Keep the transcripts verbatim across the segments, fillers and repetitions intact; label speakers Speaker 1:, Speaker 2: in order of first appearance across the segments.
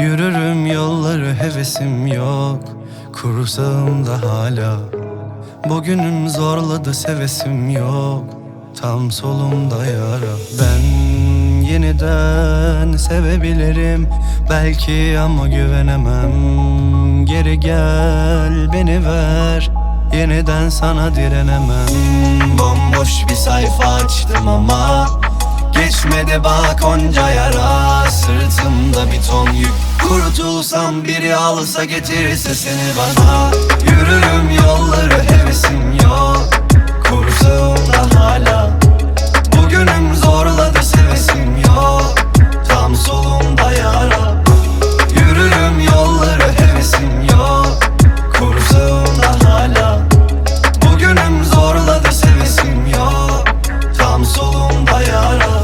Speaker 1: Yürürüm yolları, hevesim yok, kursağımda hala. Bugünüm zorladı, sevesim yok, tam solumda yara. Ben yeniden sevebilirim belki ama güvenemem. Geri gel, beni ver, yeniden sana direnemem. Bomboş bir sayfa açtım ama geçmedi bak onca yara. Sırtımda bir ton yük, kurtulsam biri alsa getirirse seni bana. Yürürüm yolları, hevesim yok, kursağımda hala. Bugünüm zorladı, sevesim yok, tam solumda yara. Yürürüm yolları, hevesim yok, kursağımda hala. Bugünüm zorladı, sevesim yok, tam solumda yara.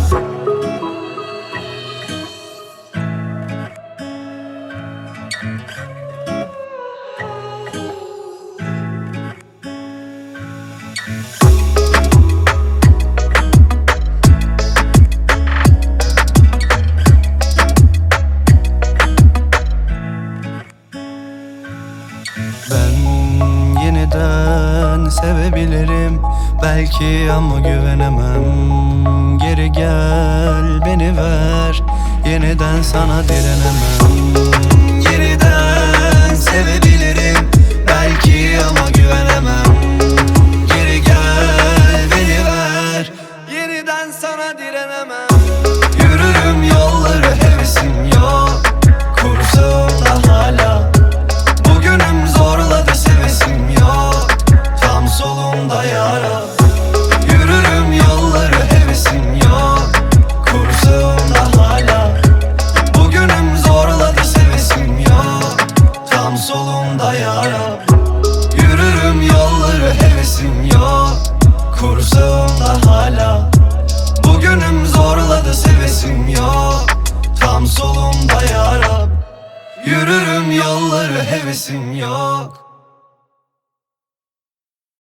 Speaker 1: Ben yeniden sevebilirim belki ama güvenemem. Geri gel, beni ver, yeniden sana direnemem. Yeniden sevebilirim belki ama güvenemem. Geri gel, beni ver, yeniden sana direnemem. Yürürüm yolları, hevesim yok, kursağımda hala. Bugünüm zorladı, sevesim yok, tam solumda yara. Yürürüm yolları, hevesim yok, kursağımda hala. Bugünüm zorladı, sevesim yok, tam solumda yara. Yürürüm yolları, hevesim yok, kursağımda hala. Bugünüm zorladı, sevesim yok, tam solumda yara. Yürürüm yolları, hevesim yok,